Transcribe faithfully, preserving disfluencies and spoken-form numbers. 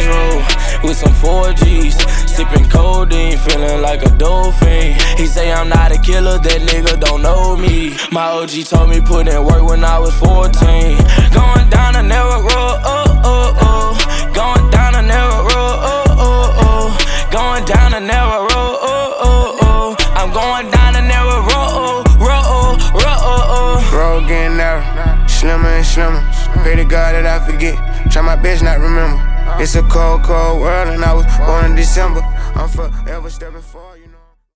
Range Rover with some four G's, sipping codeine, feeling like a dolphin. He say I'm not a killer, that nigga don't know me. My O G told me put in work when I was fourteen. Going down a narrow road, oh, oh, oh. Going down a narrow road, oh, oh, oh. Going down a narrow road, oh, oh, oh. I'm going down a narrow road, road, road. Road getting narrow, slimmer and slimmer. Pray to God that I forget, try my best not remember. It's a cold, cold world and I was born in December. I'm forever stepping forward.